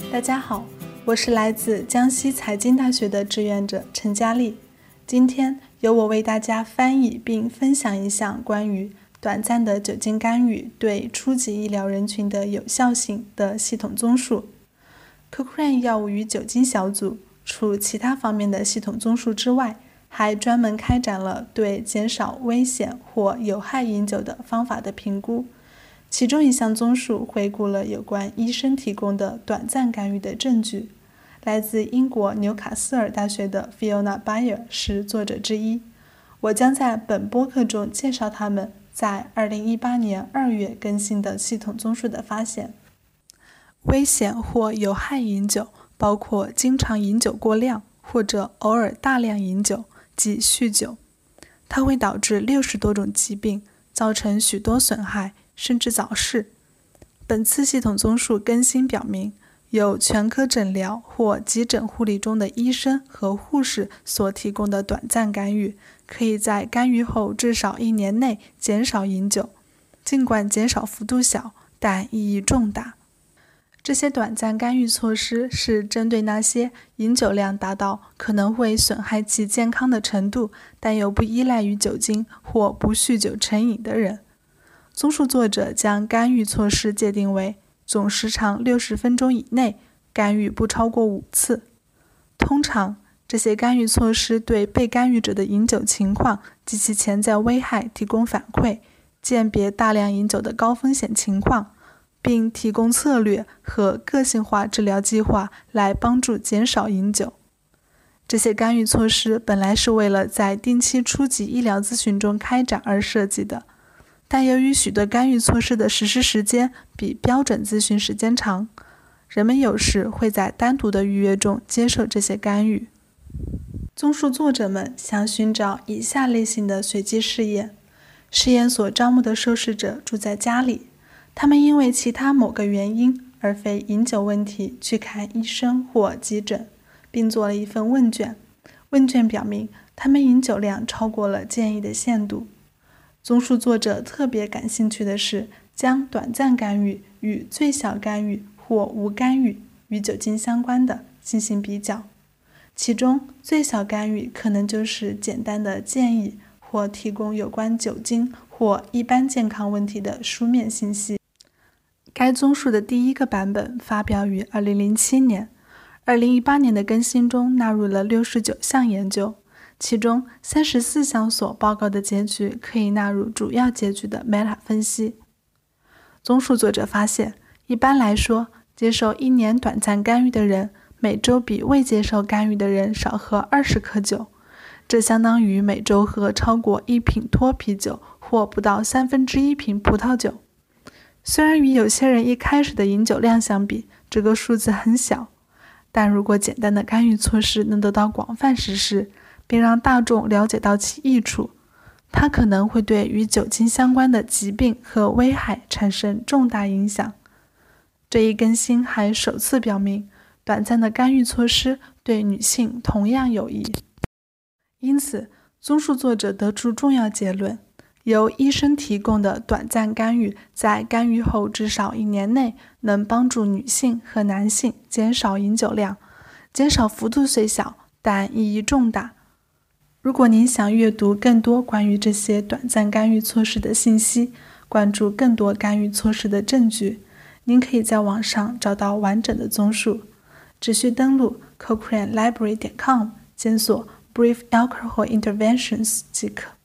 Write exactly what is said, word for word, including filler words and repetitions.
大家好，我是来自江西财经大学的志愿者陈佳丽。今天由我为大家翻译并分享一项关于短暂的酒精干预对初级医疗人群的有效性的系统综述。Cochrane 药物与酒精小组除其他方面的系统综述之外，还专门开展了对减少危险或有害饮酒的方法的评估。其中一项综述回顾了有关医生提供的短暂干预的证据。来自英国纽卡斯尔大学的 Fiona Bayer 是作者之一。我将在本播客中介绍他们在二零一八年二月更新的系统综述的发现。危险或有害饮酒包括经常饮酒过量或者偶尔大量饮酒，即酗酒。它会导致六十多种疾病，造成许多损害，甚至早逝。本次系统综述更新表明，有全科诊疗或急诊护理中的医生和护士所提供的短暂干预，可以在干预后至少一年内减少饮酒，尽管减少幅度小，但意义重大。这些短暂干预措施是针对那些饮酒量达到可能会损害其健康的程度，但又不依赖于酒精或不酗酒成瘾的人。综述作者将干预措施界定为总时长六十分钟以内，干预不超过五次。通常，这些干预措施对被干预者的饮酒情况及其潜在危害提供反馈，鉴别大量饮酒的高风险情况，并提供策略和个性化治疗计划来帮助减少饮酒。这些干预措施本来是为了在定期初级医疗咨询中开展而设计的，但由于许多干预措施的实施时间比标准咨询时间长，人们有时会在单独的预约中接受这些干预。综述作者们想寻找以下类型的随机试验：试验所招募的受试者住在家里，他们因为其他某个原因而非饮酒问题去看医生或急诊，并做了一份问卷。问卷表明他们饮酒量超过了建议的限度。综述作者特别感兴趣的是将短暂干预与最小干预或无干预与酒精相关的进行比较。其中最小干预可能就是简单的建议或提供有关酒精或一般健康问题的书面信息。该综述的第一个版本发表于二零零七年，二零一八年的更新中纳入了六十九项研究，其中三十四项所报告的结局可以纳入主要结局的 meta 分析。综述作者发现，一般来说，接受一年短暂干预的人每周比未接受干预的人少喝二十克酒，这相当于每周喝超过一瓶脱啤酒或不到三分之一瓶葡萄酒。虽然与有些人一开始的饮酒量相比，这个数字很小，但如果简单的干预措施能得到广泛实施，并让大众了解到其益处，它可能会对与酒精相关的疾病和危害产生重大影响。这一更新还首次表明，短暂的干预措施对女性同样有益。因此，综述作者得出重要结论：由医生提供的短暂干预在干预后至少一年内能帮助女性和男性减少饮酒量，减少幅度虽小，但意义重大。如果您想阅读更多关于这些短暂干预措施的信息，关注更多干预措施的证据，您可以在网上找到完整的综述，只需登录 cochrane library 点 com 检索 brief alcohol interventions 即可。